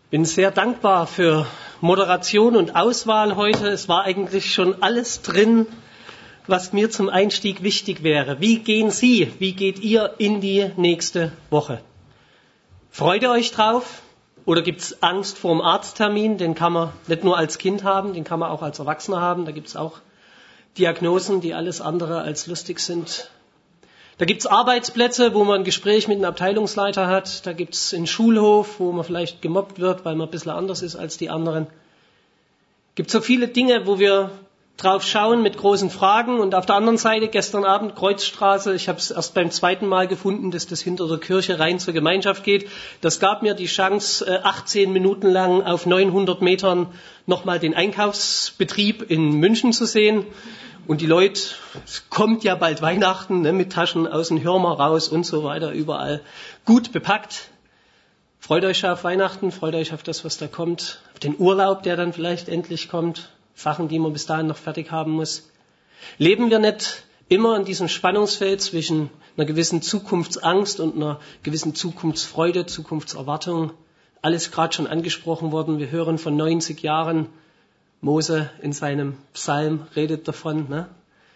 Bin sehr dankbar für Moderation und Auswahl heute. Es war eigentlich schon alles drin, was mir zum Einstieg wichtig wäre. Wie gehen Sie, wie geht ihr in die nächste Woche? Freut ihr euch drauf? Oder gibt es Angst vor dem Arzttermin? Den kann man nicht nur als Kind haben, den kann man auch als Erwachsener haben. Da gibt es auch Diagnosen, die alles andere als lustig sind. Da gibt es Arbeitsplätze, wo man ein Gespräch mit einem Abteilungsleiter hat. Da gibt es einen Schulhof, wo man vielleicht gemobbt wird, weil man ein bisschen anders ist als die anderen. Es gibt so viele Dinge, wo wir drauf schauen mit großen Fragen. Und auf der anderen Seite, gestern Abend, Kreuzstraße, ich habe es erst beim zweiten Mal gefunden, dass das hinter der Kirche rein zur Gemeinschaft geht. Das gab mir die Chance, 18 Minuten lang auf 900 Metern nochmal den Einkaufsbetrieb in München zu sehen. Und die Leute, es kommt ja bald Weihnachten, ne, mit Taschen aus dem Hörmer raus und so weiter, überall gut bepackt. Freut euch auf Weihnachten, freut euch auf das, was da kommt, auf den Urlaub, der dann vielleicht endlich kommt, Sachen, die man bis dahin noch fertig haben muss. Leben wir nicht immer in diesem Spannungsfeld zwischen einer gewissen Zukunftsangst und einer gewissen Zukunftsfreude, Zukunftserwartung? Alles gerade schon angesprochen worden, wir hören von 90 Jahren, Mose in seinem Psalm redet davon, ne?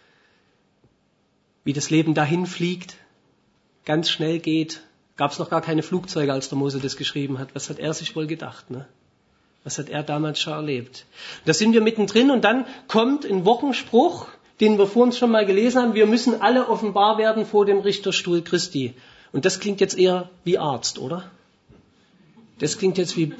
Wie das Leben dahin fliegt, ganz schnell geht. Gab es noch gar keine Flugzeuge, als der Mose das geschrieben hat. Was hat er sich wohl gedacht? Ne? Was hat er damals schon erlebt? Da sind wir mittendrin und dann kommt ein Wochenspruch, den wir vor uns schon mal gelesen haben. Wir müssen alle offenbar werden vor dem Richterstuhl Christi. Und das klingt jetzt eher wie Arzt, oder? Das klingt jetzt wie,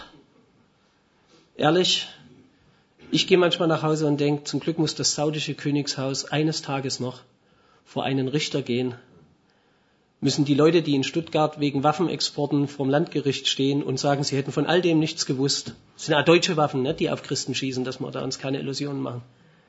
ehrlich. Ich gehe manchmal nach Hause und denke, zum Glück muss das saudische Königshaus eines Tages noch vor einen Richter gehen. Müssen die Leute, die in Stuttgart wegen Waffenexporten vorm Landgericht stehen und sagen, sie hätten von all dem nichts gewusst. Das sind ja deutsche Waffen, ne, die auf Christen schießen, dass wir da uns keine Illusionen machen.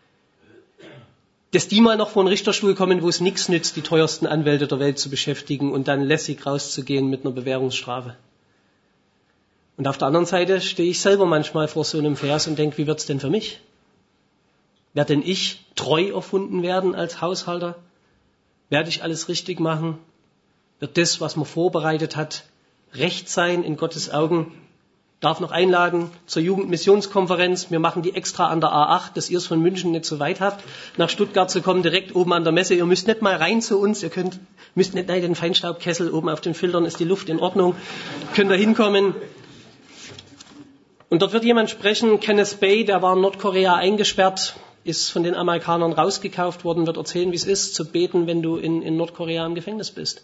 Dass die mal noch vor einen Richterstuhl kommen, wo es nichts nützt, die teuersten Anwälte der Welt zu beschäftigen und dann lässig rauszugehen mit einer Bewährungsstrafe. Und auf der anderen Seite stehe ich selber manchmal vor so einem Vers und denke, wie wird's denn für mich? Werde denn ich treu erfunden werden als Haushalter? Werde ich alles richtig machen? Wird das, was man vorbereitet hat, recht sein in Gottes Augen? Darf noch einladen zur Jugendmissionskonferenz. Wir machen die extra an der A8, dass ihr es von München nicht so weit habt, nach Stuttgart zu kommen, direkt oben an der Messe. Ihr müsst nicht mal rein zu uns, müsst nicht in den Feinstaubkessel, oben auf den Filtern ist die Luft in Ordnung. Könnt da hinkommen. Und dort wird jemand sprechen, Kenneth Bay, der war in Nordkorea eingesperrt, ist von den Amerikanern rausgekauft worden, wird erzählen, wie es ist, zu beten, wenn du in Nordkorea im Gefängnis bist.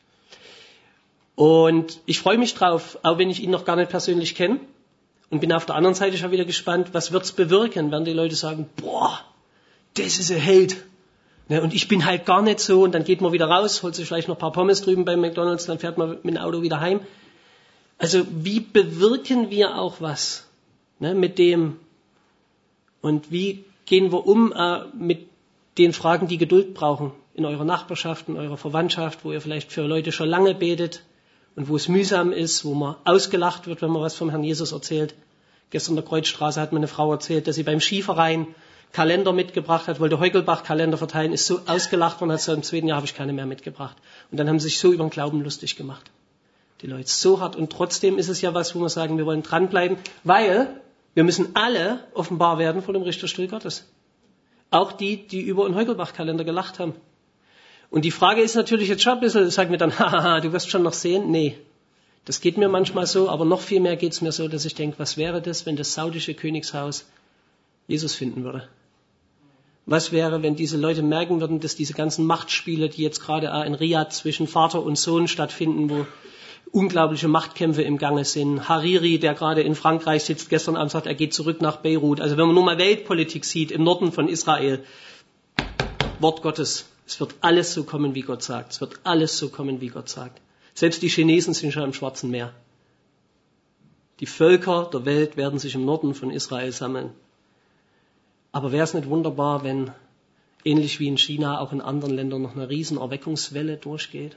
Und ich freue mich drauf, auch wenn ich ihn noch gar nicht persönlich kenne. Und bin auf der anderen Seite schon wieder gespannt, was wird's bewirken, werden die Leute sagen, boah, das ist ein Held. Ne, und ich bin halt gar nicht so. Und dann geht man wieder raus, holt sich vielleicht noch ein paar Pommes drüben beim McDonald's, dann fährt man mit dem Auto wieder heim. Also wie bewirken wir auch was, ne, mit dem und wie gehen wir um mit den Fragen, die Geduld brauchen in eurer Nachbarschaft, in eurer Verwandtschaft, wo ihr vielleicht für Leute schon lange betet und wo es mühsam ist, wo man ausgelacht wird, wenn man was vom Herrn Jesus erzählt. Gestern in der Kreuzstraße hat mir eine Frau erzählt, dass sie beim Skiverein Kalender mitgebracht hat, wollte Heugelbach-Kalender verteilen, ist so ausgelacht worden, hat gesagt, im 2. Jahr habe ich keine mehr mitgebracht. Und dann haben sie sich so über den Glauben lustig gemacht. Die Leute so hart. Und trotzdem ist es ja was, wo wir sagen, wir wollen dranbleiben, weil wir müssen alle offenbar werden vor dem Richterstuhl Gottes. Auch die, die über einen Heugelbach-Kalender gelacht haben. Und die Frage ist natürlich jetzt schon ein bisschen, sagen wir dann, haha, du wirst schon noch sehen. Nee, das geht mir manchmal so, aber noch viel mehr geht es mir so, dass ich denke, was wäre das, wenn das saudische Königshaus Jesus finden würde? Was wäre, wenn diese Leute merken würden, dass diese ganzen Machtspiele, die jetzt gerade in Riyadh zwischen Vater und Sohn stattfinden, wo unglaubliche Machtkämpfe im Gange sind. Hariri, der gerade in Frankreich sitzt, gestern Abend sagt, er geht zurück nach Beirut. Also wenn man nur mal Weltpolitik sieht, im Norden von Israel, Wort Gottes, es wird alles so kommen, wie Gott sagt. Es wird alles so kommen, wie Gott sagt. Selbst die Chinesen sind schon im Schwarzen Meer. Die Völker der Welt werden sich im Norden von Israel sammeln. Aber wäre es nicht wunderbar, wenn, ähnlich wie in China, auch in anderen Ländern noch eine riesen Erweckungswelle durchgeht?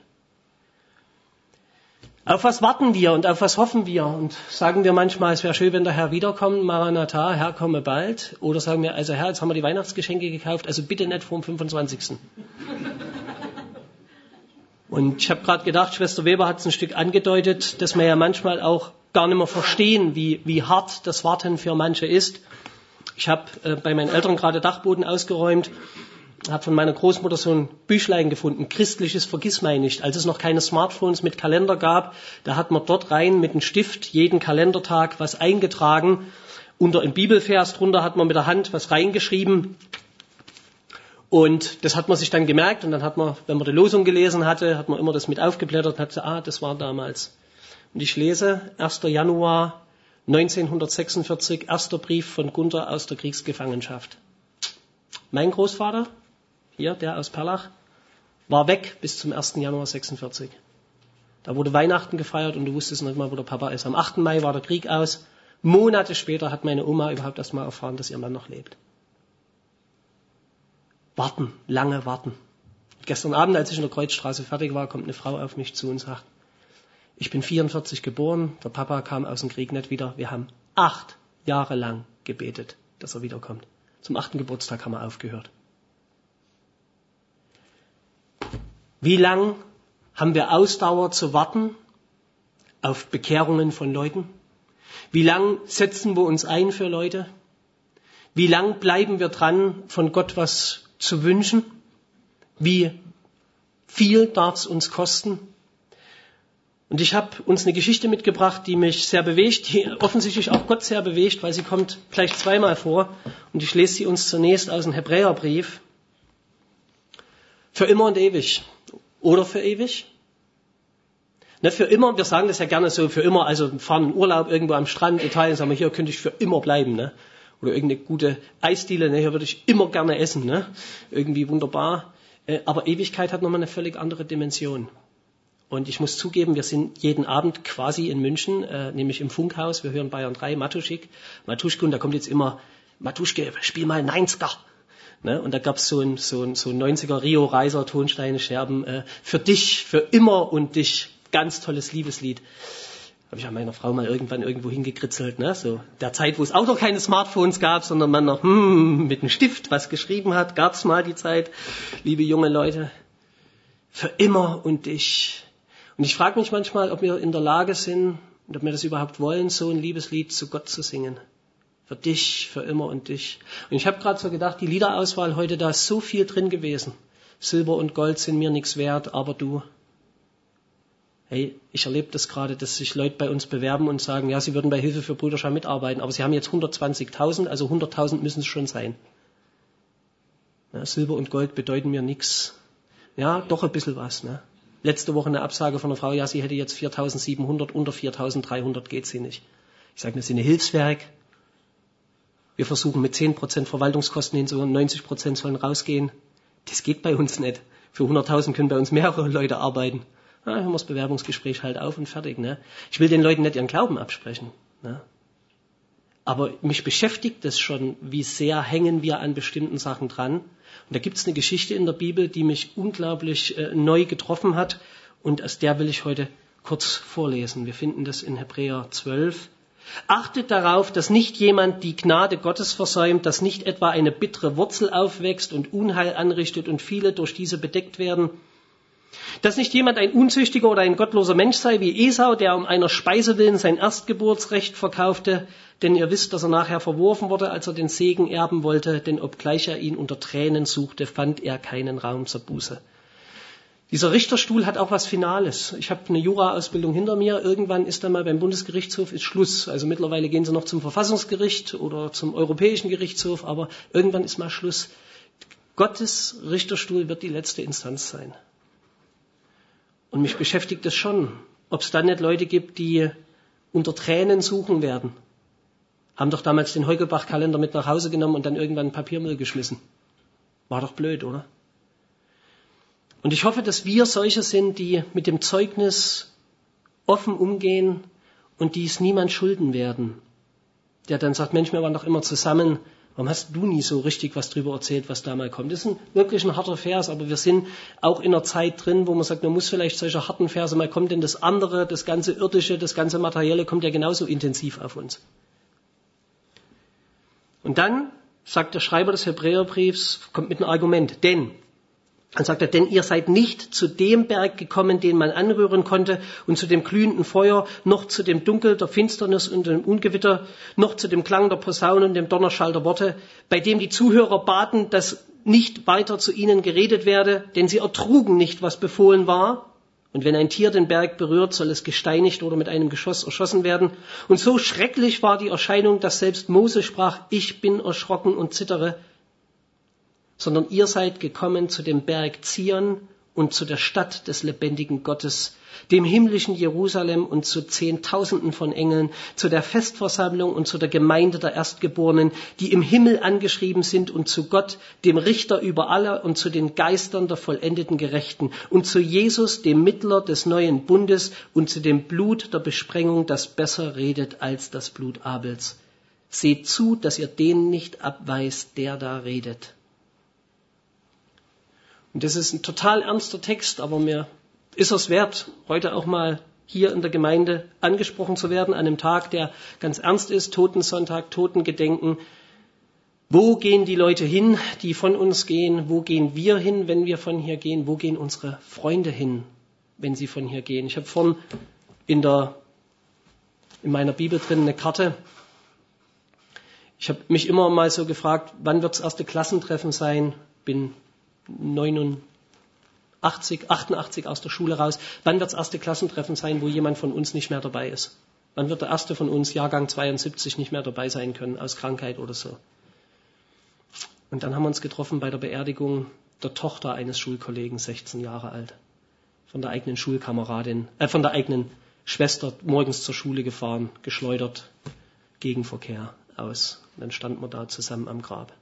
Auf was warten wir und auf was hoffen wir? Und sagen wir manchmal, es wäre schön, wenn der Herr wiederkommt, Maranatha, Herr, komme bald. Oder sagen wir, also Herr, jetzt haben wir die Weihnachtsgeschenke gekauft, also bitte nicht vor dem 25. Und ich habe gerade gedacht, Schwester Weber hat es ein Stück angedeutet, dass man ja manchmal auch gar nicht mehr verstehen, wie hart das Warten für manche ist. Ich habe bei meinen Eltern gerade Dachboden ausgeräumt, habe von meiner Großmutter so ein Büchlein gefunden, christliches Vergissmeinnicht. Als es noch keine Smartphones mit Kalender gab, da hat man dort rein mit einem Stift jeden Kalendertag was eingetragen. Unter einen Bibelvers drunter hat man mit der Hand was reingeschrieben. Und das hat man sich dann gemerkt und dann hat man, wenn man die Losung gelesen hatte, hat man immer das mit aufgeblättert und hat gesagt, das war damals. Und ich lese 1. Januar 1946, erster Brief von Gunther aus der Kriegsgefangenschaft. Mein Großvater, hier, der aus Perlach, war weg bis zum 1. Januar 46. Da wurde Weihnachten gefeiert und du wusstest nicht mal, wo der Papa ist. Am 8. Mai war der Krieg aus. Monate später hat meine Oma überhaupt erst mal erfahren, dass ihr Mann noch lebt. Warten, lange warten. Gestern Abend, als ich in der Kreuzstraße fertig war, kommt eine Frau auf mich zu und sagt, ich bin 44 geboren, der Papa kam aus dem Krieg nicht wieder. Wir haben 8 Jahre lang gebetet, dass er wiederkommt. Zum 8. Geburtstag haben wir aufgehört. Wie lang haben wir Ausdauer zu warten auf Bekehrungen von Leuten? Wie lang setzen wir uns ein für Leute? Wie lang bleiben wir dran, von Gott was zu wünschen? Wie viel darf es uns kosten? Und ich habe uns eine Geschichte mitgebracht, die mich sehr bewegt, die offensichtlich auch Gott sehr bewegt, weil sie kommt gleich zweimal vor. Und ich lese sie uns zunächst aus dem Hebräerbrief. Für immer und ewig. Oder für ewig? Ne, für immer, wir sagen das ja gerne so, für immer, also fahren in Urlaub irgendwo am Strand, Italien, sagen wir, hier könnte ich für immer bleiben. Ne? Oder irgendeine gute Eisdiele, ne, hier würde ich immer gerne essen. Ne? Irgendwie wunderbar. Aber Ewigkeit hat nochmal eine völlig andere Dimension. Und ich muss zugeben, wir sind jeden Abend quasi in München, nämlich im Funkhaus. Wir hören Bayern 3, Matuschke, und da kommt jetzt immer, Matuschke, spiel mal 90er. Ne? Und da gab's so ein 90er Rio Reiser, Tonsteine, Scherben, für dich, für immer und dich. Ganz tolles Liebeslied. Habe ich an meiner Frau mal irgendwann irgendwo hingekritzelt. Ne? So der Zeit, wo es auch noch keine Smartphones gab, sondern man noch mit einem Stift was geschrieben hat. Gab's mal die Zeit, liebe junge Leute. Für immer und dich. Und ich frage mich manchmal, ob wir in der Lage sind, und ob wir das überhaupt wollen, so ein Liebeslied zu Gott zu singen. Für dich, für immer und dich. Und ich habe gerade so gedacht, die Liederauswahl heute, da ist so viel drin gewesen. Silber und Gold sind mir nichts wert, aber du. Hey, ich erlebe das gerade, dass sich Leute bei uns bewerben und sagen, ja, sie würden bei Hilfe für Brüderschau mitarbeiten, aber sie haben jetzt 120.000, also 100.000 müssen es schon sein. Ja, Silber und Gold bedeuten mir nichts. Ja, doch ein bisschen was. Ne? Letzte Woche eine Absage von einer Frau, ja, sie hätte jetzt 4.700, unter 4.300 geht sie nicht. Ich sage, wir sind ein Hilfswerk. Wir versuchen mit 10% Verwaltungskosten hinzuhören, 90% sollen rausgehen. Das geht bei uns nicht. Für 100.000 können bei uns mehrere Leute arbeiten. Hören wir das Bewerbungsgespräch halt auf und fertig. Ne? Ich will den Leuten nicht ihren Glauben absprechen. Ne? Aber mich beschäftigt es schon, wie sehr hängen wir an bestimmten Sachen dran. Und da gibt es eine Geschichte in der Bibel, die mich unglaublich neu getroffen hat. Und aus der will ich heute kurz vorlesen. Wir finden das in Hebräer 12. Achtet darauf, dass nicht jemand die Gnade Gottes versäumt, dass nicht etwa eine bittere Wurzel aufwächst und Unheil anrichtet und viele durch diese bedeckt werden. Dass nicht jemand ein unzüchtiger oder ein gottloser Mensch sei wie Esau, der um einer Speise willen sein Erstgeburtsrecht verkaufte, denn ihr wisst, dass er nachher verworfen wurde, als er den Segen erben wollte, denn obgleich er ihn unter Tränen suchte, fand er keinen Raum zur Buße. Dieser Richterstuhl hat auch was Finales. Ich habe eine Jura-Ausbildung hinter mir. Irgendwann ist dann mal beim Bundesgerichtshof ist Schluss. Also mittlerweile gehen sie noch zum Verfassungsgericht oder zum Europäischen Gerichtshof, aber irgendwann ist mal Schluss. Gottes Richterstuhl wird die letzte Instanz sein. Und mich beschäftigt es schon, ob es dann nicht Leute gibt, die unter Tränen suchen werden. Haben doch damals den Heugelbach-Kalender mit nach Hause genommen und dann irgendwann Papiermüll geschmissen. War doch blöd, oder? Und ich hoffe, dass wir solche sind, die mit dem Zeugnis offen umgehen und die es niemand schulden werden. Der dann sagt, Mensch, wir waren doch immer zusammen. Warum hast du nie so richtig was drüber erzählt, was da mal kommt? Das ist wirklich ein harter Vers, aber wir sind auch in einer Zeit drin, wo man sagt, man muss vielleicht solche harten Verse mal kommen, denn das andere, das ganze Irdische, das ganze Materielle kommt ja genauso intensiv auf uns. Und dann sagt der Schreiber des Hebräerbriefs, kommt mit einem Argument, denn Dann sagt er, denn ihr seid nicht zu dem Berg gekommen, den man anrühren konnte, und zu dem glühenden Feuer, noch zu dem Dunkel der Finsternis und dem Ungewitter, noch zu dem Klang der Posaunen und dem Donnerschall der Worte, bei dem die Zuhörer baten, dass nicht weiter zu ihnen geredet werde, denn sie ertrugen nicht, was befohlen war. Und wenn ein Tier den Berg berührt, soll es gesteinigt oder mit einem Geschoss erschossen werden. Und so schrecklich war die Erscheinung, dass selbst Mose sprach, ich bin erschrocken und zittere. Sondern ihr seid gekommen zu dem Berg Zion und zu der Stadt des lebendigen Gottes, dem himmlischen Jerusalem und zu Zehntausenden von Engeln, zu der Festversammlung und zu der Gemeinde der Erstgeborenen, die im Himmel angeschrieben sind, und zu Gott, dem Richter über alle, und zu den Geistern der vollendeten Gerechten, und zu Jesus, dem Mittler des neuen Bundes, und zu dem Blut der Besprengung, das besser redet als das Blut Abels. Seht zu, dass ihr den nicht abweist, der da redet. Und das ist ein total ernster Text, aber mir ist es wert, heute auch mal hier in der Gemeinde angesprochen zu werden, an einem Tag, der ganz ernst ist, Totensonntag, Totengedenken. Wo gehen die Leute hin, die von uns gehen? Wo gehen wir hin, wenn wir von hier gehen? Wo gehen unsere Freunde hin, wenn sie von hier gehen? Ich habe vorhin in meiner Bibel drin eine Karte. Ich habe mich immer mal so gefragt, wann wird das erste Klassentreffen sein? Bin 88 aus der Schule raus. Wann wird das erste Klassentreffen sein, wo jemand von uns nicht mehr dabei ist? Wann wird der erste von uns, Jahrgang 72, nicht mehr dabei sein können, aus Krankheit oder so? Und dann haben wir uns getroffen bei der Beerdigung der Tochter eines Schulkollegen, 16 Jahre alt. Von der eigenen Schulkameradin, von der eigenen Schwester morgens zur Schule gefahren, geschleudert, Gegenverkehr aus. Und dann standen wir da zusammen am Grab.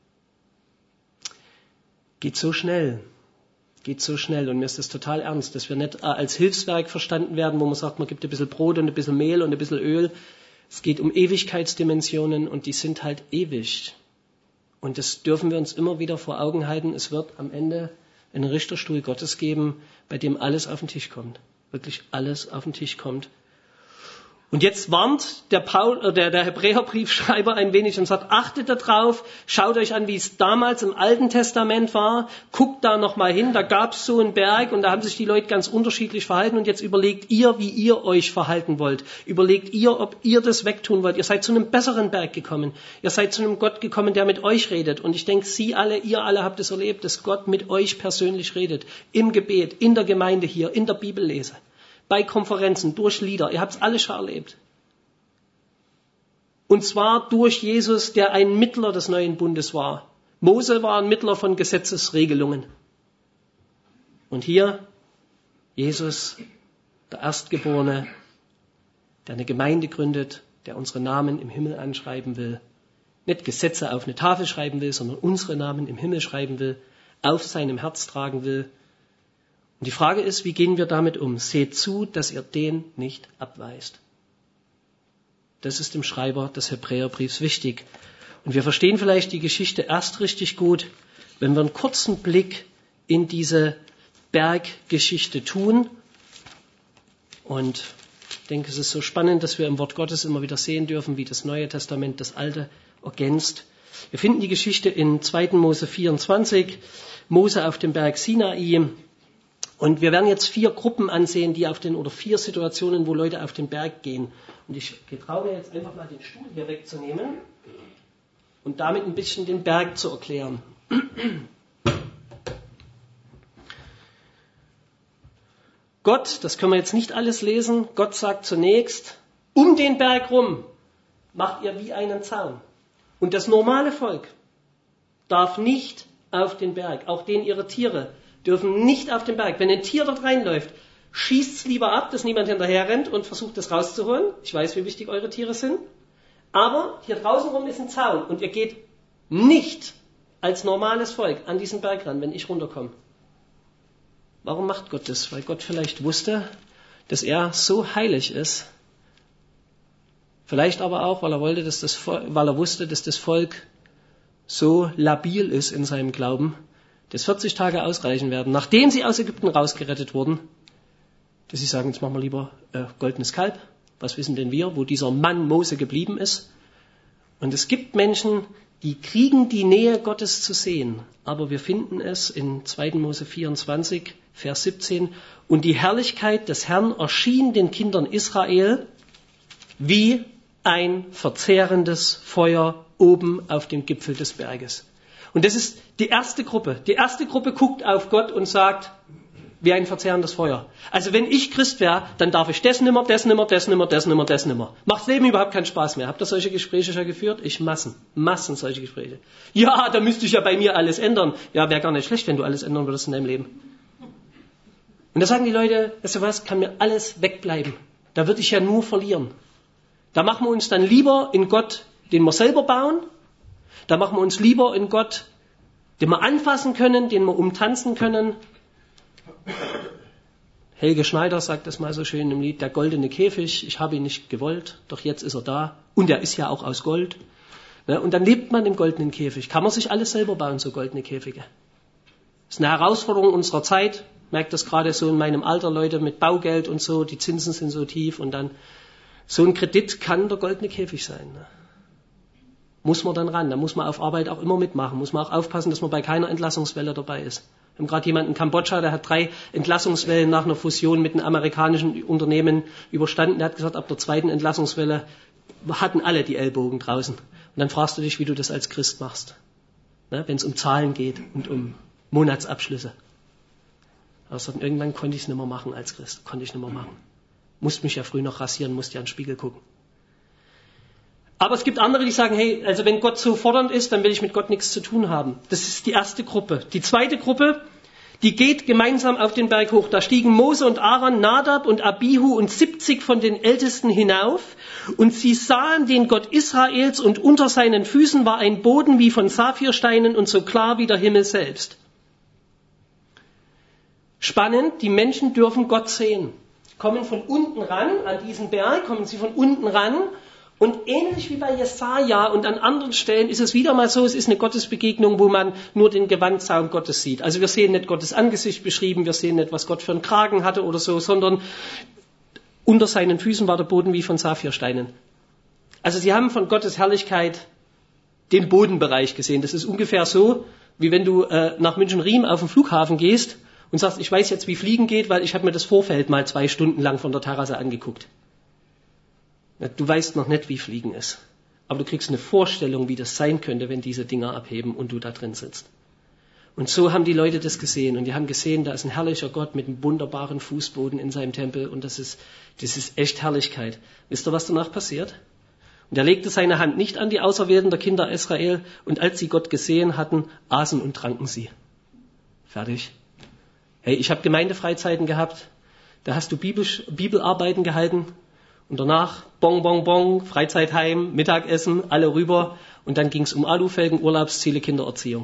Geht so schnell. Und mir ist das total ernst, dass wir nicht als Hilfswerk verstanden werden, wo man sagt, man gibt ein bisschen Brot und ein bisschen Mehl und ein bisschen Öl. Es geht um Ewigkeitsdimensionen und die sind halt ewig. Und das dürfen wir uns immer wieder vor Augen halten. Es wird am Ende einen Richterstuhl Gottes geben, bei dem alles auf den Tisch kommt. Wirklich alles auf den Tisch kommt. Und jetzt warnt der Hebräerbriefschreiber ein wenig und sagt, achtet darauf, schaut euch an, wie es damals im Alten Testament war, guckt da nochmal hin, da gab es so einen Berg und da haben sich die Leute ganz unterschiedlich verhalten und jetzt überlegt ihr, wie ihr euch verhalten wollt. Überlegt ihr, ob ihr das wegtun wollt. Ihr seid zu einem besseren Berg gekommen. Ihr seid zu einem Gott gekommen, der mit euch redet. Und ich denke, ihr alle habt es erlebt, dass Gott mit euch persönlich redet. Im Gebet, in der Gemeinde hier, in der Bibellese. Bei Konferenzen, durch Lieder. Ihr habt es alle schon erlebt. Und zwar durch Jesus, der ein Mittler des neuen Bundes war. Mose war ein Mittler von Gesetzesregelungen. Und hier Jesus, der Erstgeborene, der eine Gemeinde gründet, der unsere Namen im Himmel anschreiben will. Nicht Gesetze auf eine Tafel schreiben will, sondern unsere Namen im Himmel schreiben will, auf seinem Herz tragen will. Und die Frage ist, wie gehen wir damit um? Seht zu, dass ihr den nicht abweist. Das ist dem Schreiber des Hebräerbriefs wichtig. Und wir verstehen vielleicht die Geschichte erst richtig gut, wenn wir einen kurzen Blick in diese Berggeschichte tun. Und ich denke, es ist so spannend, dass wir im Wort Gottes immer wieder sehen dürfen, wie das Neue Testament das Alte ergänzt. Wir finden die Geschichte in 2. Mose 24, Mose auf dem Berg Sinai. Und wir werden jetzt 4 Gruppen ansehen, oder 4 Situationen, wo Leute auf den Berg gehen. Und ich getraue mir jetzt einfach mal den Stuhl hier wegzunehmen und damit ein bisschen den Berg zu erklären. Gott, das können wir jetzt nicht alles lesen, Gott sagt zunächst, um den Berg rum macht ihr wie einen Zaun. Und das normale Volk darf nicht auf den Berg, auch denen ihre Tiere dürfen nicht auf den Berg. Wenn ein Tier dort reinläuft, schießt es lieber ab, dass niemand hinterher rennt und versucht, das rauszuholen. Ich weiß, wie wichtig eure Tiere sind. Aber hier draußen rum ist ein Zaun und ihr geht nicht als normales Volk an diesen Berg ran, wenn ich runterkomme. Warum macht Gott das? Weil Gott vielleicht wusste, dass er so heilig ist. Vielleicht aber auch, weil er wusste, dass das Volk so labil ist in seinem Glauben, dass 40 Tage ausreichen werden, nachdem sie aus Ägypten rausgerettet wurden, dass sie sagen, jetzt machen wir lieber goldenes Kalb. Was wissen denn wir, wo dieser Mann Mose geblieben ist? Und es gibt Menschen, die kriegen die Nähe Gottes zu sehen. Aber wir finden es in 2. Mose 24, Vers 17. Und die Herrlichkeit des Herrn erschien den Kindern Israel wie ein verzehrendes Feuer oben auf dem Gipfel des Berges. Und das ist die erste Gruppe. Die erste Gruppe guckt auf Gott und sagt, wie ein verzehrendes Feuer. Also wenn ich Christ wäre, dann darf ich das nimmer, das nimmer, das nimmer, das nimmer, das nimmer. Macht das Leben überhaupt keinen Spaß mehr. Habt ihr solche Gespräche schon geführt? Ich Massen solche Gespräche. Ja, da müsste ich ja bei mir alles ändern. Ja, wäre gar nicht schlecht, wenn du alles ändern würdest in deinem Leben. Und da sagen die Leute, weißt du was, kann mir alles wegbleiben. Da würde ich ja nur verlieren. Da machen wir uns dann lieber in Gott, den wir selber bauen. Da machen wir uns lieber in Gott, den wir anfassen können, den wir umtanzen können. Helge Schneider sagt das mal so schön im Lied, der goldene Käfig, ich habe ihn nicht gewollt, doch jetzt ist er da. Und er ist ja auch aus Gold. Und dann lebt man im goldenen Käfig. Kann man sich alles selber bauen, so goldene Käfige. Das ist eine Herausforderung unserer Zeit. Ich merke das gerade so in meinem Alter, Leute mit Baugeld und so, die Zinsen sind so tief und dann so ein Kredit kann der goldene Käfig sein. Muss man dann ran, da muss man auf Arbeit auch immer mitmachen, muss man auch aufpassen, dass man bei keiner Entlassungswelle dabei ist. Wir haben gerade jemanden in Kambodscha, der hat 3 Entlassungswellen nach einer Fusion mit einem amerikanischen Unternehmen überstanden. Der hat gesagt, ab der 2. Entlassungswelle hatten alle die Ellbogen draußen. Und dann fragst du dich, wie du das als Christ machst, wenn es um Zahlen geht und um Monatsabschlüsse. Also irgendwann konnte ich es nicht mehr machen als Christ, Musste mich ja früh noch rasieren, musste ja in den Spiegel gucken. Aber es gibt andere, die sagen, hey, also wenn Gott so fordernd ist, dann will ich mit Gott nichts zu tun haben. Das ist die erste Gruppe. Die zweite Gruppe, die geht gemeinsam auf den Berg hoch. Da stiegen Mose und Aaron, Nadab und Abihu und 70 von den Ältesten hinauf. Und sie sahen den Gott Israels und unter seinen Füßen war ein Boden wie von Saphirsteinen und so klar wie der Himmel selbst. Spannend, die Menschen dürfen Gott sehen. Kommen von unten ran, an diesen Berg, kommen sie von unten ran. Und ähnlich wie bei Jesaja und an anderen Stellen ist es wieder mal so, es ist eine Gottesbegegnung, wo man nur den Gewandsaum Gottes sieht. Also wir sehen nicht Gottes Angesicht beschrieben, wir sehen nicht, was Gott für einen Kragen hatte oder so, sondern unter seinen Füßen war der Boden wie von Saphirsteinen. Also sie haben von Gottes Herrlichkeit den Bodenbereich gesehen. Das ist ungefähr so, wie wenn du nach München-Riem auf den Flughafen gehst und sagst, ich weiß jetzt, wie Fliegen geht, weil ich habe mir das Vorfeld mal 2 Stunden lang von der Terrasse angeguckt. Du weißt noch nicht, wie Fliegen ist, aber du kriegst eine Vorstellung, wie das sein könnte, wenn diese Dinger abheben und du da drin sitzt. Und so haben die Leute das gesehen und die haben gesehen, da ist ein herrlicher Gott mit einem wunderbaren Fußboden in seinem Tempel und das ist echt Herrlichkeit. Wisst ihr, was danach passiert? Und er legte seine Hand nicht an die Auserwählten der Kinder Israel und als sie Gott gesehen hatten, aßen und tranken sie. Fertig. Hey, ich habe Gemeindefreizeiten gehabt, da hast du Bibelarbeiten gehalten. Und danach, bong, bong, bong, Freizeitheim, Mittagessen, alle rüber. Und dann ging es um Alufelgen, Urlaubsziele, Kindererziehung.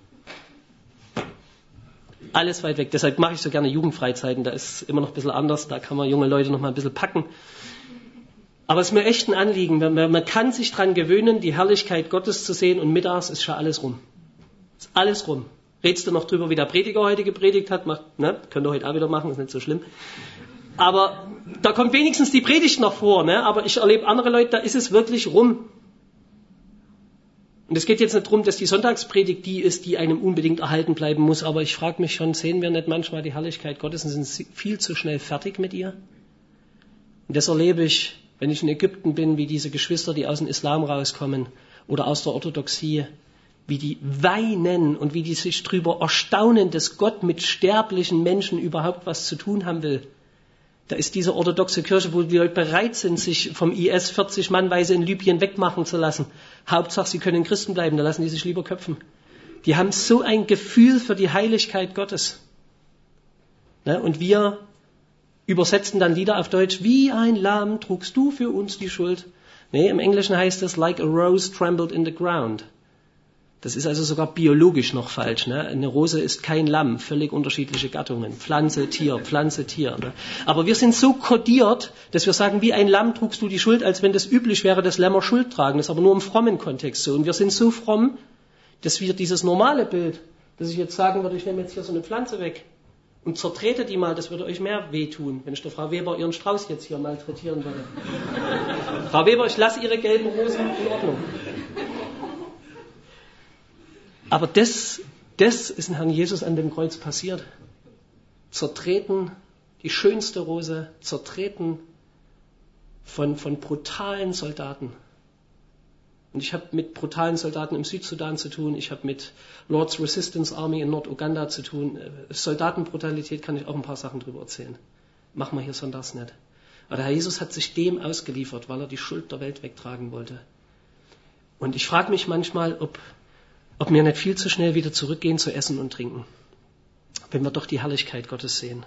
Alles weit weg. Deshalb mache ich so gerne Jugendfreizeiten. Da ist es immer noch ein bisschen anders. Da kann man junge Leute noch mal ein bisschen packen. Aber es ist mir echt ein Anliegen. Man kann sich dran gewöhnen, die Herrlichkeit Gottes zu sehen. Und mittags ist schon alles rum. Ist alles rum. Redst du noch drüber, wie der Prediger heute gepredigt hat? Könnt ihr heute auch wieder machen, ist nicht so schlimm. Aber da kommt wenigstens die Predigt noch vor, aber ich erlebe andere Leute, da ist es wirklich rum. Und es geht jetzt nicht darum, dass die Sonntagspredigt die ist, die einem unbedingt erhalten bleiben muss, aber ich frage mich schon, sehen wir nicht manchmal die Herrlichkeit Gottes und sind viel zu schnell fertig mit ihr? Und das erlebe ich, wenn ich in Ägypten bin, wie diese Geschwister, die aus dem Islam rauskommen oder aus der Orthodoxie, wie die weinen und wie die sich darüber erstaunen, dass Gott mit sterblichen Menschen überhaupt was zu tun haben will. Da ist diese orthodoxe Kirche, wo die Leute bereit sind, sich vom IS 40 Mannweise in Libyen wegmachen zu lassen. Hauptsache, sie können Christen bleiben, da lassen die sich lieber köpfen. Die haben so ein Gefühl für die Heiligkeit Gottes. Und wir übersetzen dann Lieder auf Deutsch, wie ein Lamm trugst du für uns die Schuld. Im Englischen heißt es, like a rose trembled in the ground. Das ist also sogar biologisch noch falsch. Eine Rose ist kein Lamm, völlig unterschiedliche Gattungen. Pflanze, Tier. Aber wir sind so kodiert, dass wir sagen, wie ein Lamm trugst du die Schuld, als wenn das üblich wäre, dass Lämmer Schuld tragen. Das ist aber nur im frommen Kontext so. Und wir sind so fromm, dass wir dieses normale Bild, dass ich jetzt sagen würde, ich nehme jetzt hier so eine Pflanze weg und zertrete die mal, das würde euch mehr wehtun, wenn ich der Frau Weber ihren Strauß jetzt hier malträtieren würde. Frau Weber, ich lasse Ihre gelben Rosen in Ordnung. Aber das ist dem Herrn Jesus an dem Kreuz passiert. Zertreten, die schönste Rose, zertreten von brutalen Soldaten. Und ich habe mit brutalen Soldaten im Südsudan zu tun, ich habe mit Lord's Resistance Army in Norduganda zu tun. Soldatenbrutalität kann ich auch ein paar Sachen drüber erzählen. Machen wir hier sonntags nicht. Aber der Herr Jesus hat sich dem ausgeliefert, weil er die Schuld der Welt wegtragen wollte. Und ich frage mich manchmal, ob wir nicht viel zu schnell wieder zurückgehen zu Essen und Trinken, wenn wir doch die Herrlichkeit Gottes sehen.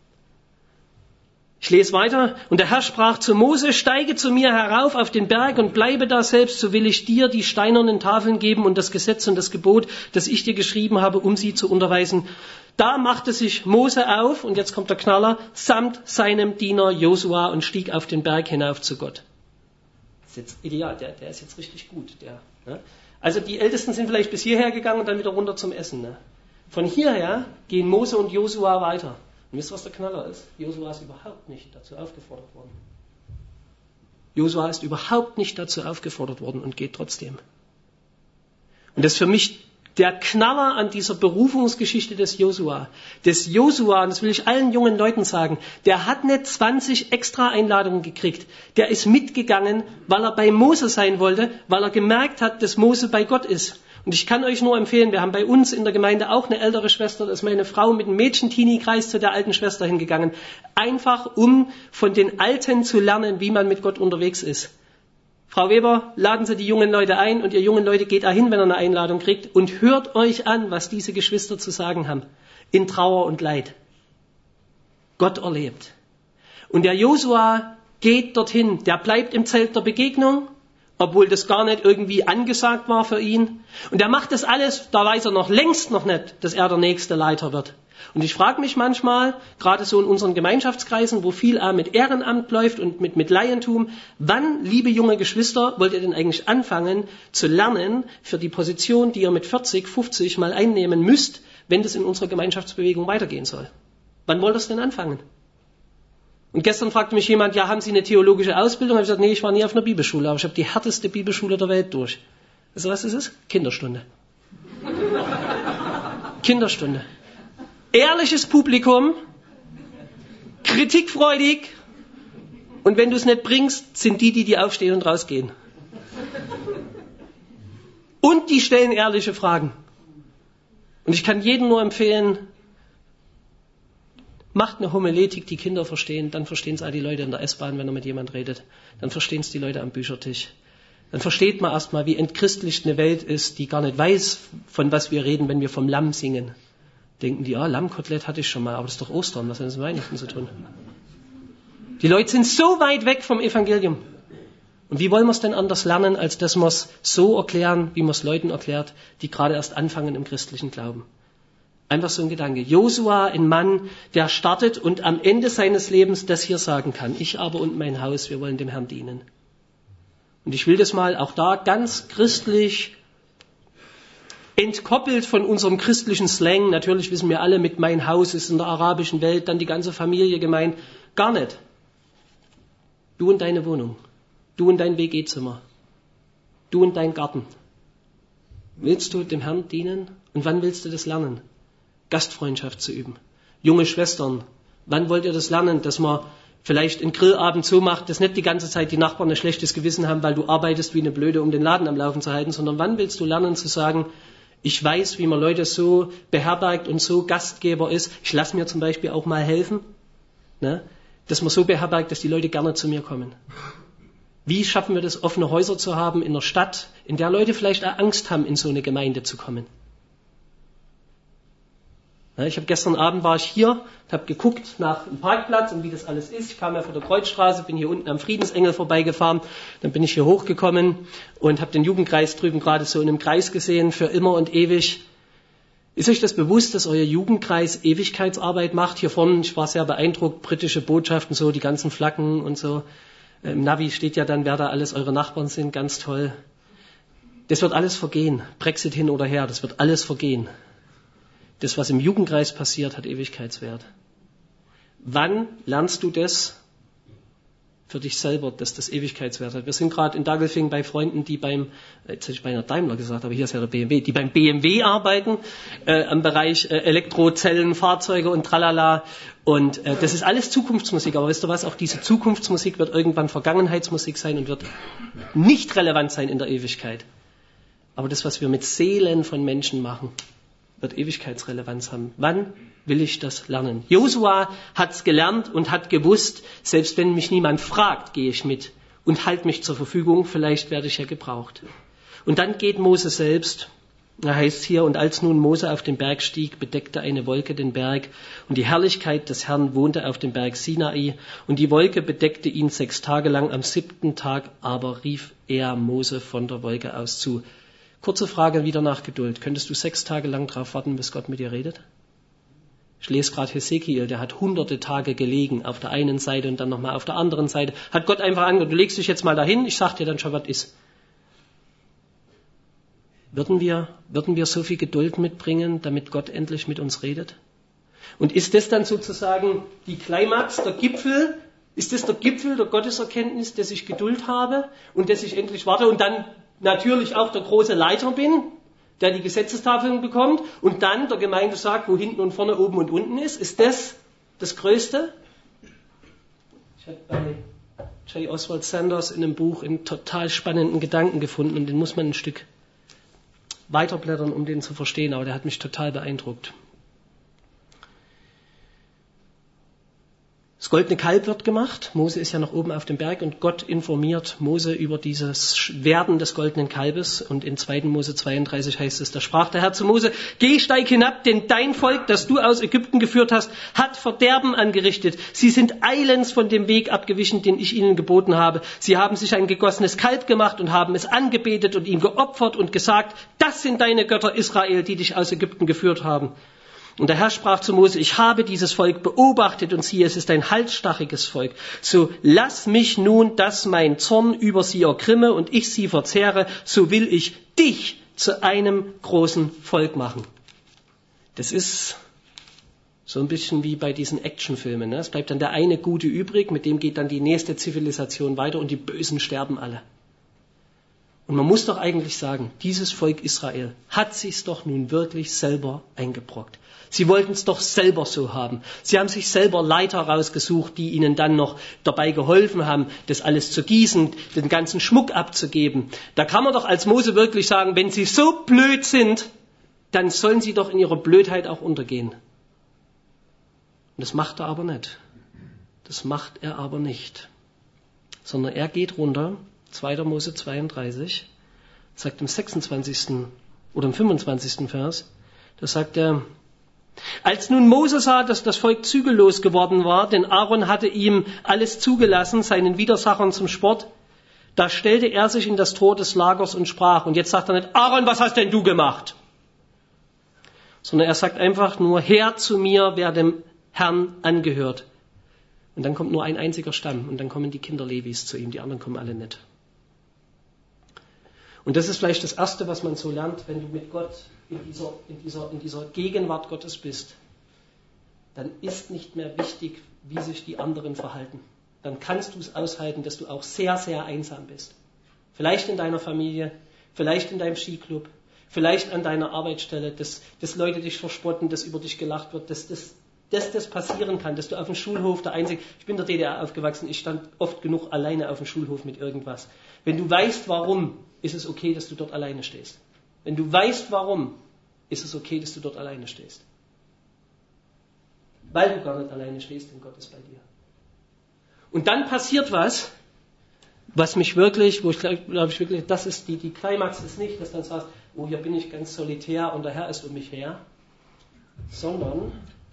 Ich lese weiter. Und der Herr sprach zu Mose, steige zu mir herauf auf den Berg und bleibe da selbst, so will ich dir die steinernen Tafeln geben und das Gesetz und das Gebot, das ich dir geschrieben habe, um sie zu unterweisen. Da machte sich Mose auf, und jetzt kommt der Knaller, samt seinem Diener Josua und stieg auf den Berg hinauf zu Gott. Das ist jetzt ideal, der ist jetzt richtig gut. Ne? Also die Ältesten sind vielleicht bis hierher gegangen und dann wieder runter zum Essen. Ne? Von hierher gehen Mose und Josua weiter. Und wisst ihr, was der Knaller ist? Josua ist überhaupt nicht dazu aufgefordert worden. Josua ist überhaupt nicht dazu aufgefordert worden und geht trotzdem. Und das ist für mich der Knaller an dieser Berufungsgeschichte des Josua. Des Josua, und das will ich allen jungen Leuten sagen, der hat nicht 20 extra Einladungen gekriegt. Der ist mitgegangen, weil er bei Mose sein wollte, weil er gemerkt hat, dass Mose bei Gott ist. Und ich kann euch nur empfehlen, wir haben bei uns in der Gemeinde auch eine ältere Schwester, da ist meine Frau mit einem Mädchen-Teenie-Kreis zu der alten Schwester hingegangen. Einfach um von den Alten zu lernen, wie man mit Gott unterwegs ist. Frau Weber, laden Sie die jungen Leute ein und ihr jungen Leute geht dahin, wenn ihr eine Einladung kriegt und hört euch an, was diese Geschwister zu sagen haben. In Trauer und Leid. Gott erlebt. Und der Josua geht dorthin, der bleibt im Zelt der Begegnung, obwohl das gar nicht irgendwie angesagt war für ihn. Und er macht das alles, da weiß er noch längst noch nicht, dass er der nächste Leiter wird. Und ich frage mich manchmal, gerade so in unseren Gemeinschaftskreisen, wo viel mit Ehrenamt läuft und mit Laientum, wann, liebe junge Geschwister, wollt ihr denn eigentlich anfangen zu lernen für die Position, die ihr mit 40, 50 mal einnehmen müsst, wenn das in unserer Gemeinschaftsbewegung weitergehen soll? Wann wollt ihr es denn anfangen? Und gestern fragte mich jemand, ja, haben Sie eine theologische Ausbildung? Ich habe gesagt, nee, ich war nie auf einer Bibelschule, aber ich habe die härteste Bibelschule der Welt durch. Weißt du, was das ist? Kinderstunde. Kinderstunde. Ehrliches Publikum, kritikfreudig, und wenn du es nicht bringst, sind die aufstehen und rausgehen. Und die stellen ehrliche Fragen. Und ich kann jedem nur empfehlen, macht eine Homiletik, die Kinder verstehen, dann verstehen es auch die Leute in der S-Bahn, wenn er mit jemand redet. Dann verstehen es die Leute am Büchertisch. Dann versteht man erstmal, wie entchristlicht eine Welt ist, die gar nicht weiß, von was wir reden, wenn wir vom Lamm singen. Denken die, Lammkotelett hatte ich schon mal, aber das ist doch Ostern, was hat das mit Weihnachten zu tun? Die Leute sind so weit weg vom Evangelium. Und wie wollen wir es denn anders lernen, als dass wir es so erklären, wie man es Leuten erklärt, die gerade erst anfangen im christlichen Glauben? Einfach so ein Gedanke. Josua, ein Mann, der startet und am Ende seines Lebens das hier sagen kann. Ich aber und mein Haus, wir wollen dem Herrn dienen. Und ich will das mal auch da ganz christlich entkoppelt von unserem christlichen Slang. Natürlich wissen wir alle, mit mein Haus ist in der arabischen Welt dann die ganze Familie gemeint. Gar nicht. Du und deine Wohnung. Du und dein WG-Zimmer. Du und dein Garten. Willst du dem Herrn dienen? Und wann willst du das lernen? Gastfreundschaft zu üben. Junge Schwestern, wann wollt ihr das lernen, dass man vielleicht einen Grillabend so macht, dass nicht die ganze Zeit die Nachbarn ein schlechtes Gewissen haben, weil du arbeitest wie eine Blöde, um den Laden am Laufen zu halten, sondern wann willst du lernen zu sagen, ich weiß, wie man Leute so beherbergt und so Gastgeber ist. Ich lasse mir zum Beispiel auch mal helfen, ne? Dass man so beherbergt, dass die Leute gerne zu mir kommen. Wie schaffen wir das, offene Häuser zu haben in einer Stadt, in der Leute vielleicht auch Angst haben, in so eine Gemeinde zu kommen? Gestern Abend war ich hier, habe geguckt nach dem Parkplatz und wie das alles ist. Ich kam ja von der Kreuzstraße, bin hier unten am Friedensengel vorbeigefahren, dann bin ich hier hochgekommen und habe den Jugendkreis drüben gerade so in einem Kreis gesehen, für immer und ewig. Ist euch das bewusst, dass euer Jugendkreis Ewigkeitsarbeit macht? Hier vorne, ich war sehr beeindruckt, britische Botschaften, so die ganzen Flaggen und so. Im Navi steht ja dann, wer da alles eure Nachbarn sind, ganz toll. Das wird alles vergehen, Brexit hin oder her, das wird alles vergehen. Das, was im Jugendkreis passiert, hat Ewigkeitswert. Wann lernst du das, für dich selber, dass das Ewigkeitswert hat. Wir sind gerade in Dagelfing bei Freunden, die jetzt hätte ich beinahe Daimler gesagt, aber hier ist ja der BMW, die beim BMW arbeiten, am Bereich Elektrozellen, Fahrzeuge und tralala. Und das ist alles Zukunftsmusik. Aber wisst ihr was, auch diese Zukunftsmusik wird irgendwann Vergangenheitsmusik sein und wird nicht relevant sein in der Ewigkeit. Aber das, was wir mit Seelen von Menschen machen, wird Ewigkeitsrelevanz haben. Wann will ich das lernen? Josua hat's gelernt und hat gewusst, selbst wenn mich niemand fragt, gehe ich mit und halte mich zur Verfügung, vielleicht werde ich ja gebraucht. Und dann geht Mose selbst, da heißt hier, und als nun Mose auf den Berg stieg, bedeckte eine Wolke den Berg, und die Herrlichkeit des Herrn wohnte auf dem Berg Sinai, und die Wolke bedeckte ihn 6 Tage lang, am 7. Tag aber rief er Mose von der Wolke aus zu. Kurze Frage wieder nach Geduld. Könntest du 6 Tage lang drauf warten, bis Gott mit dir redet? Ich lese gerade Hesekiel, der hat hunderte Tage gelegen, auf der einen Seite und dann nochmal auf der anderen Seite. Hat Gott einfach angehört, du legst dich jetzt mal dahin, ich sag dir dann schon, was ist. Würden wir so viel Geduld mitbringen, damit Gott endlich mit uns redet? Und ist das dann sozusagen die Climax, der Gipfel? Ist das der Gipfel der Gotteserkenntnis, dass ich Geduld habe und dass ich endlich warte und dann natürlich auch der große Leiter bin, der die Gesetzestafeln bekommt und dann der Gemeinde sagt, wo hinten und vorne, oben und unten ist? Ist das das Größte? Ich habe bei J. Oswald Sanders in einem Buch einen total spannenden Gedanken gefunden und den muss man ein Stück weiterblättern, um den zu verstehen, aber der hat mich total beeindruckt. Das goldene Kalb wird gemacht. Mose ist ja noch oben auf dem Berg und Gott informiert Mose über dieses Werden des goldenen Kalbes. Und in 2. Mose 32 heißt es, da sprach der Herr zu Mose, geh, steig hinab, denn dein Volk, das du aus Ägypten geführt hast, hat Verderben angerichtet. Sie sind eilends von dem Weg abgewichen, den ich ihnen geboten habe. Sie haben sich ein gegossenes Kalb gemacht und haben es angebetet und ihm geopfert und gesagt, das sind deine Götter Israel, die dich aus Ägypten geführt haben. Und der Herr sprach zu Mose, ich habe dieses Volk beobachtet und siehe, es ist ein halsstachiges Volk. So lass mich nun, dass mein Zorn über sie ergrimme und ich sie verzehre, so will ich dich zu einem großen Volk machen. Das ist so ein bisschen wie bei diesen Actionfilmen. Ne? Es bleibt dann der eine Gute übrig, mit dem geht dann die nächste Zivilisation weiter und die Bösen sterben alle. Und man muss doch eigentlich sagen, dieses Volk Israel hat sich's doch nun wirklich selber eingebrockt. Sie wollten es doch selber so haben. Sie haben sich selber Leiter rausgesucht, die ihnen dann noch dabei geholfen haben, das alles zu gießen, den ganzen Schmuck abzugeben. Da kann man doch als Mose wirklich sagen, wenn sie so blöd sind, dann sollen sie doch in ihrer Blödheit auch untergehen. Und das macht er aber nicht. Das macht er aber nicht. Sondern er geht runter, 2. Mose 32, sagt im 26. oder im 25. Vers, da sagt er, als nun Mose sah, dass das Volk zügellos geworden war, denn Aaron hatte ihm alles zugelassen, seinen Widersachern zum Spott, da stellte er sich in das Tor des Lagers und sprach, und jetzt sagt er nicht, Aaron, was hast denn du gemacht? Sondern er sagt einfach nur, her zu mir, wer dem Herrn angehört. Und dann kommt nur ein einziger Stamm und dann kommen die Kinder Levis zu ihm, die anderen kommen alle nicht. Und das ist vielleicht das Erste, was man so lernt, wenn du mit Gott in dieser Gegenwart Gottes bist. Dann ist nicht mehr wichtig, wie sich die anderen verhalten. Dann kannst du es aushalten, dass du auch sehr, sehr einsam bist. Vielleicht in deiner Familie, vielleicht in deinem Skiclub, vielleicht an deiner Arbeitsstelle, dass Leute dich verspotten, dass über dich gelacht wird, dass das passieren kann, dass du auf dem Schulhof der Einzige, ich bin in der DDR aufgewachsen, ich stand oft genug alleine auf dem Schulhof mit irgendwas. Wenn du weißt, warum, ist es okay, dass du dort alleine stehst. Wenn du weißt, warum, ist es okay, dass du dort alleine stehst. Weil du gar nicht alleine stehst, denn Gott ist bei dir. Und dann passiert was mich wirklich, wo ich glaube ich wirklich, das ist die Climax ist nicht, dass dann sagst, oh, hier bin ich ganz solitär und der Herr ist um mich her, sondern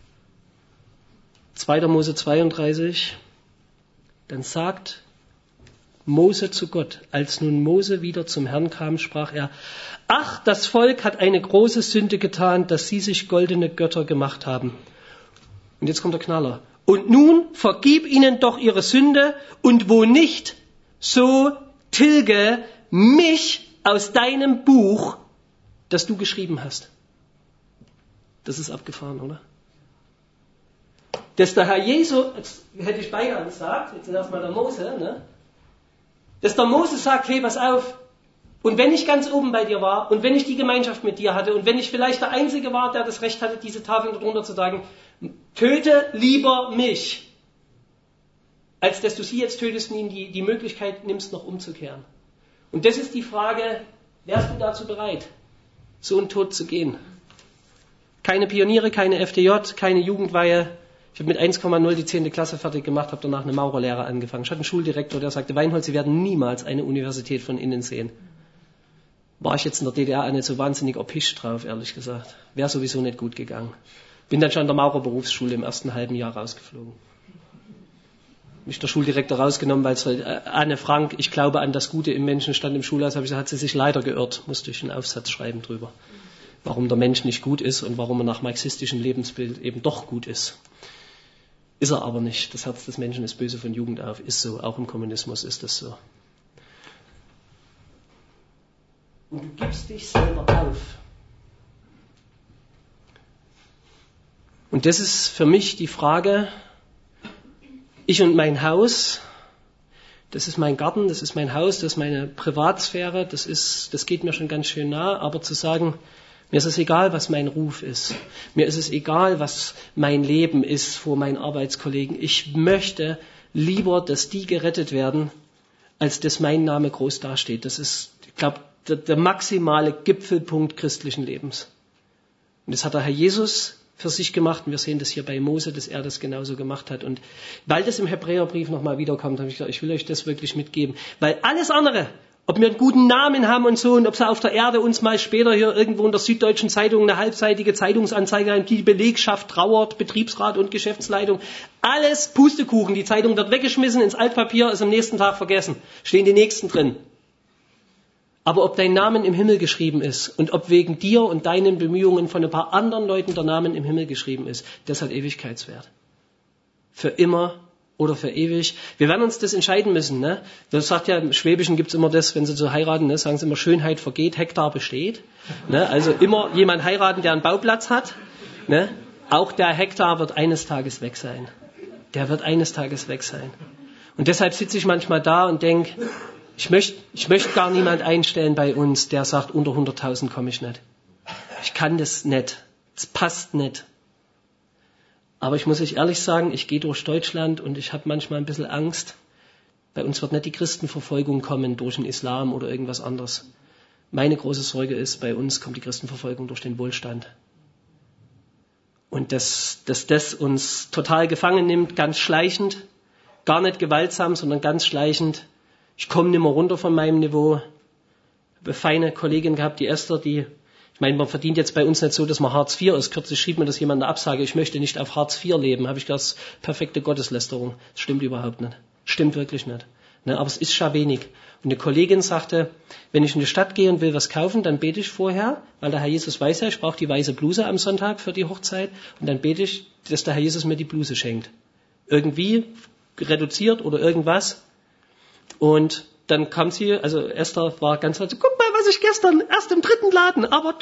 2. Mose 32, dann sagt Mose zu Gott, als nun Mose wieder zum Herrn kam, sprach er, ach, das Volk hat eine große Sünde getan, dass sie sich goldene Götter gemacht haben. Und jetzt kommt der Knaller. Und nun vergib ihnen doch ihre Sünde und wo nicht, so tilge mich aus deinem Buch, das du geschrieben hast. Das ist abgefahren, oder? dass der Herr Jesus, jetzt hätte ich beinahe gesagt, jetzt erstmal der Mose, ne? Dass der Mose sagt, hey, pass auf, und wenn ich ganz oben bei dir war und wenn ich die Gemeinschaft mit dir hatte und wenn ich vielleicht der Einzige war, der das Recht hatte, diese Tafeln darunter zu tragen, töte lieber mich, als dass du sie jetzt tötest und ihnen die Möglichkeit nimmst, noch umzukehren. Und das ist die Frage, wärst du dazu bereit, so einen Tod zu gehen? Keine Pioniere, keine FDJ, keine Jugendweihe. Ich habe mit 1,0 die 10. Klasse fertig gemacht, habe danach eine Maurerlehre angefangen. Ich hatte einen Schuldirektor, der sagte, Weinhold, Sie werden niemals eine Universität von innen sehen. War ich jetzt in der DDR auch nicht so wahnsinnig erpicht drauf, ehrlich gesagt. Wäre sowieso nicht gut gegangen. Bin dann schon in der Maurerberufsschule im ersten halben Jahr rausgeflogen. Mich der Schuldirektor rausgenommen, weil es Anne Frank, ich glaube an das Gute im Menschen, stand im Schulhaus, habe ich gesagt, hat sie sich leider geirrt. Musste ich einen Aufsatz schreiben drüber. Warum der Mensch nicht gut ist und warum er nach marxistischem Lebensbild eben doch gut ist. Ist er aber nicht. Das Herz des Menschen ist böse von Jugend auf. Ist so. Auch im Kommunismus ist das so. Und du gibst dich selber auf. Und das ist für mich die Frage, ich und mein Haus, das ist mein Garten, das ist mein Haus, das ist meine Privatsphäre, das geht mir schon ganz schön nah, aber zu sagen, mir ist es egal, was mein Ruf ist. Mir ist es egal, was mein Leben ist vor meinen Arbeitskollegen. Ich möchte lieber, dass die gerettet werden, als dass mein Name groß dasteht. Das ist, ich glaube, der maximale Gipfelpunkt christlichen Lebens. Und das hat der Herr Jesus für sich gemacht. Und wir sehen das hier bei Mose, dass er das genauso gemacht hat. Und weil das im Hebräerbrief nochmal wiederkommt, habe ich gesagt, ich will euch das wirklich mitgeben. Weil alles andere, ob wir einen guten Namen haben und so, und ob sie auf der Erde uns mal später hier irgendwo in der Süddeutschen Zeitung eine halbseitige Zeitungsanzeige haben, die Belegschaft trauert, Betriebsrat und Geschäftsleitung, alles Pustekuchen. Die Zeitung wird weggeschmissen ins Altpapier, ist am nächsten Tag vergessen. Stehen die Nächsten drin. Aber ob dein Name im Himmel geschrieben ist und ob wegen dir und deinen Bemühungen von ein paar anderen Leuten der Name im Himmel geschrieben ist, das hat Ewigkeitswert. Für immer oder für ewig. Wir werden uns das entscheiden müssen. Ne? Das sagt ja, im Schwäbischen gibt es immer das, wenn sie so heiraten, ne, sagen sie immer, Schönheit vergeht, Hektar besteht. Ne? Also immer jemand heiraten, der einen Bauplatz hat. Ne? Auch der Hektar wird eines Tages weg sein. Der wird eines Tages weg sein. Und deshalb sitze ich manchmal da und denke, ich möchte gar niemand einstellen bei uns, der sagt, unter 100.000 komme ich nicht. Ich kann das nicht. Das passt nicht. Aber ich muss euch ehrlich sagen, ich gehe durch Deutschland und ich habe manchmal ein bisschen Angst. Bei uns wird nicht die Christenverfolgung kommen durch den Islam oder irgendwas anderes. Meine große Sorge ist, bei uns kommt die Christenverfolgung durch den Wohlstand. Und dass das uns total gefangen nimmt, ganz schleichend, gar nicht gewaltsam, sondern ganz schleichend. Ich komme nicht mehr runter von meinem Niveau. Ich habe eine feine Kollegin gehabt, die Esther, ich meine, man verdient jetzt bei uns nicht so, dass man Hartz IV ist. Kürzlich schrieb mir das jemand eine Absage, ich möchte nicht auf Hartz IV leben. Habe ich gedacht, das ist perfekte Gotteslästerung. Das stimmt überhaupt nicht. Stimmt wirklich nicht. Ne, aber es ist schon wenig. Und eine Kollegin sagte, wenn ich in die Stadt gehe und will was kaufen, dann bete ich vorher, weil der Herr Jesus weiß ja, ich brauche die weiße Bluse am Sonntag für die Hochzeit. Und dann bete ich, dass der Herr Jesus mir die Bluse schenkt. Irgendwie reduziert oder irgendwas. Und dann kam sie, also Esther war ganz so, guck mal, was ich gestern erst im 3. Laden, aber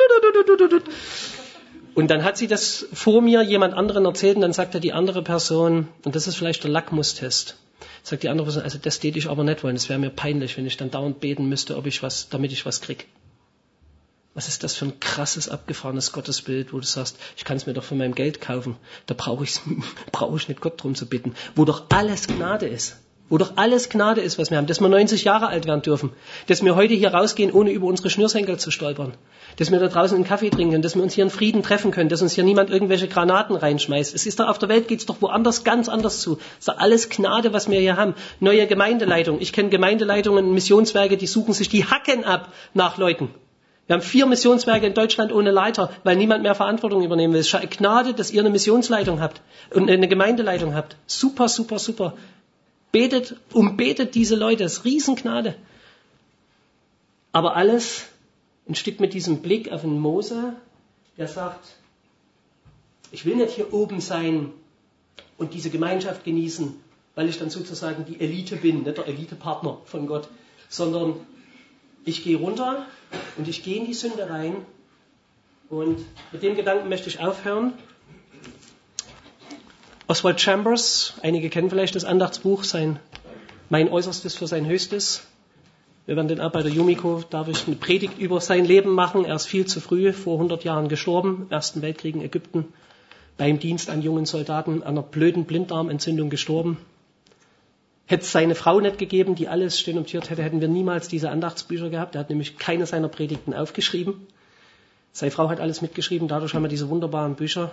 Und dann hat sie das vor mir jemand anderen erzählt und dann sagte die andere Person, und das ist vielleicht der Lackmustest, sagt die andere Person, also das täte ich aber nicht wollen, das wäre mir peinlich, wenn ich dann dauernd beten müsste, damit ich was krieg. Was ist das für ein krasses, abgefahrenes Gottesbild, wo du sagst, ich kann es mir doch von meinem Geld kaufen, da brauche ich nicht Gott drum zu bitten, wo doch alles Gnade ist. Wo doch alles Gnade ist, was wir haben. Dass wir 90 Jahre alt werden dürfen. Dass wir heute hier rausgehen, ohne über unsere Schnürsenkel zu stolpern. Dass wir da draußen einen Kaffee trinken können. Dass wir uns hier in Frieden treffen können. Dass uns hier niemand irgendwelche Granaten reinschmeißt. Es ist doch, auf der Welt geht's doch woanders ganz anders zu. Es ist doch alles Gnade, was wir hier haben. Neue Gemeindeleitung. Ich kenne Gemeindeleitungen und Missionswerke, die suchen sich die Hacken ab nach Leuten. Wir haben 4 Missionswerke in Deutschland ohne Leiter, weil niemand mehr Verantwortung übernehmen will. Es ist Gnade, dass ihr eine Missionsleitung habt und eine Gemeindeleitung habt. Super, super, super. Betet diese Leute, das ist Riesengnade. Aber alles ein Stück mit diesem Blick auf den Mose, der sagt, ich will nicht hier oben sein und diese Gemeinschaft genießen, weil ich dann sozusagen die Elite bin, nicht der Elitepartner von Gott, sondern ich gehe runter und ich gehe in die Sünde rein und mit dem Gedanken möchte ich aufhören. Oswald Chambers, einige kennen vielleicht das Andachtsbuch, Mein Äußerstes für sein Höchstes. Wir werden den auch bei der Yumiko, darf ich eine Predigt über sein Leben machen. Er ist viel zu früh, vor 100 Jahren gestorben, im Ersten Weltkrieg in Ägypten, beim Dienst an jungen Soldaten, an einer blöden Blinddarmentzündung gestorben. Hätte es seine Frau nicht gegeben, die alles stenotiert hätte, hätten wir niemals diese Andachtsbücher gehabt. Er hat nämlich keine seiner Predigten aufgeschrieben. Seine Frau hat alles mitgeschrieben, dadurch haben wir diese wunderbaren Bücher.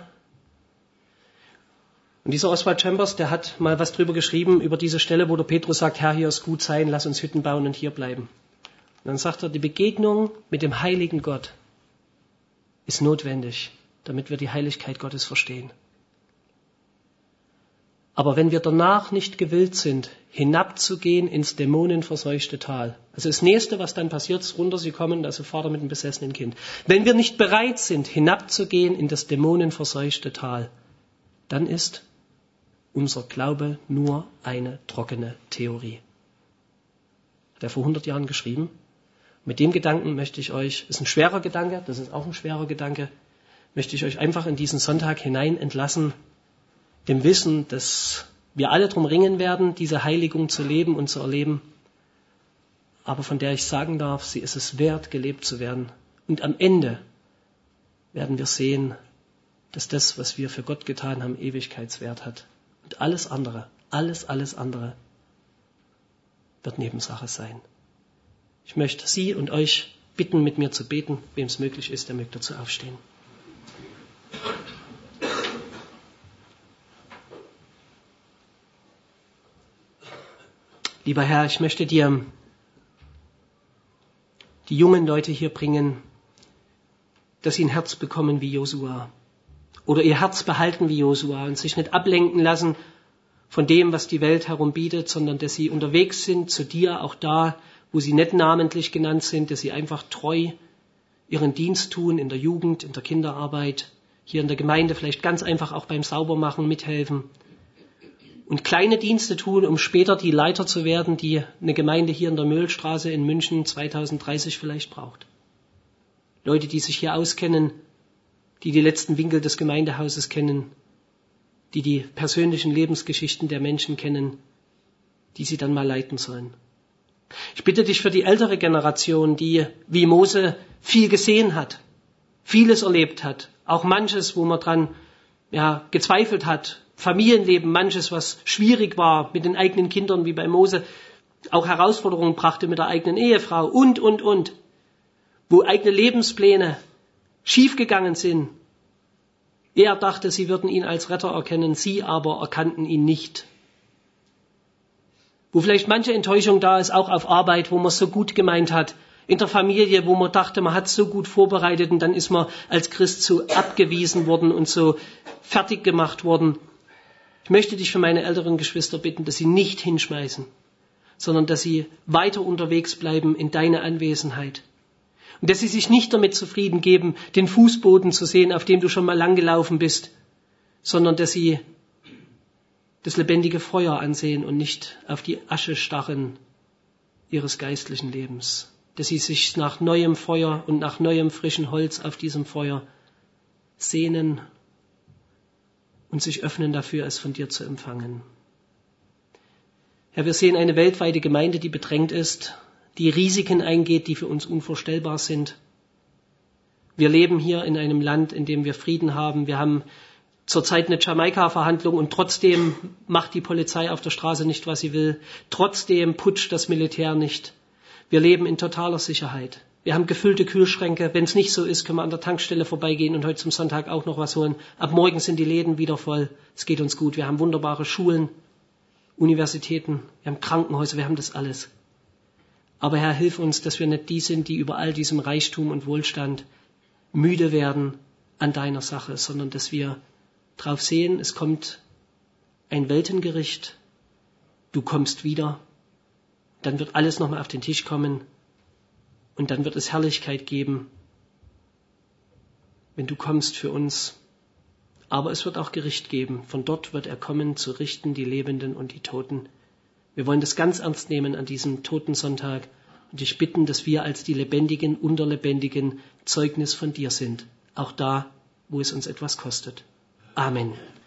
Und dieser Oswald Chambers, der hat mal was drüber geschrieben, über diese Stelle, wo der Petrus sagt, Herr, hier ist gut sein, lass uns Hütten bauen und hier bleiben. Und dann sagt er, die Begegnung mit dem heiligen Gott ist notwendig, damit wir die Heiligkeit Gottes verstehen. Aber wenn wir danach nicht gewillt sind, hinabzugehen ins dämonenverseuchte Tal, also das Nächste, was dann passiert, ist runter, sie kommen, also Vater mit einem besessenen Kind. Wenn wir nicht bereit sind, hinabzugehen in das dämonenverseuchte Tal, dann ist unser Glaube nur eine trockene Theorie. Hat er vor 100 Jahren geschrieben. Mit dem Gedanken möchte ich euch, ist ein schwerer Gedanke, das ist auch ein schwerer Gedanke, möchte ich euch einfach in diesen Sonntag hinein entlassen, dem Wissen, dass wir alle drum ringen werden, diese Heiligung zu leben und zu erleben, aber von der ich sagen darf, sie ist es wert, gelebt zu werden. Und am Ende werden wir sehen, dass das, was wir für Gott getan haben, Ewigkeitswert hat. Und alles andere wird Nebensache sein. Ich möchte Sie und euch bitten, mit mir zu beten. Wem es möglich ist, der möge dazu aufstehen. Lieber Herr, ich möchte dir die jungen Leute hier bringen, dass sie ein Herz bekommen wie Josua. Oder ihr Herz behalten wie Josua und sich nicht ablenken lassen von dem, was die Welt herum bietet, sondern dass sie unterwegs sind zu dir, auch da, wo sie nicht namentlich genannt sind, dass sie einfach treu ihren Dienst tun in der Jugend, in der Kinderarbeit, hier in der Gemeinde vielleicht ganz einfach auch beim Saubermachen mithelfen und kleine Dienste tun, um später die Leiter zu werden, die eine Gemeinde hier in der Möhlstraße in München 2030 vielleicht braucht. Leute, die sich hier auskennen, die die letzten Winkel des Gemeindehauses kennen, die die persönlichen Lebensgeschichten der Menschen kennen, die sie dann mal leiten sollen. Ich bitte dich für die ältere Generation, die wie Mose viel gesehen hat, vieles erlebt hat, auch manches, wo man dran gezweifelt hat, Familienleben, manches, was schwierig war mit den eigenen Kindern, wie bei Mose, auch Herausforderungen brachte mit der eigenen Ehefrau und. Wo eigene Lebenspläne schiefgegangen sind. Er dachte, sie würden ihn als Retter erkennen, sie aber erkannten ihn nicht. Wo vielleicht manche Enttäuschung da ist, auch auf Arbeit, wo man es so gut gemeint hat, in der Familie, wo man dachte, man hat es so gut vorbereitet und dann ist man als Christ so abgewiesen worden und so fertig gemacht worden. Ich möchte dich für meine älteren Geschwister bitten, dass sie nicht hinschmeißen, sondern dass sie weiter unterwegs bleiben in deine Anwesenheit. Und dass sie sich nicht damit zufrieden geben, den Fußboden zu sehen, auf dem du schon mal lang gelaufen bist, sondern dass sie das lebendige Feuer ansehen und nicht auf die Asche starren ihres geistlichen Lebens. Dass sie sich nach neuem Feuer und nach neuem frischen Holz auf diesem Feuer sehnen und sich öffnen dafür, es von dir zu empfangen. Herr, wir sehen eine weltweite Gemeinde, die bedrängt ist, die Risiken eingeht, die für uns unvorstellbar sind. Wir leben hier in einem Land, in dem wir Frieden haben. Wir haben zurzeit eine Jamaika-Verhandlung und trotzdem macht die Polizei auf der Straße nicht, was sie will. Trotzdem putscht das Militär nicht. Wir leben in totaler Sicherheit. Wir haben gefüllte Kühlschränke. Wenn es nicht so ist, können wir an der Tankstelle vorbeigehen und heute zum Sonntag auch noch was holen. Ab morgen sind die Läden wieder voll. Es geht uns gut. Wir haben wunderbare Schulen, Universitäten, wir haben Krankenhäuser, wir haben das alles. Aber Herr, hilf uns, dass wir nicht die sind, die über all diesem Reichtum und Wohlstand müde werden an deiner Sache, sondern dass wir drauf sehen, es kommt ein Weltengericht, du kommst wieder, dann wird alles nochmal auf den Tisch kommen und dann wird es Herrlichkeit geben, wenn du kommst für uns. Aber es wird auch Gericht geben. Von dort wird er kommen, zu richten die Lebenden und die Toten. Wir wollen das ganz ernst nehmen an diesem Totensonntag und dich bitten, dass wir als die Lebendigen unter Lebendigen Zeugnis von dir sind. Auch da, wo es uns etwas kostet. Amen.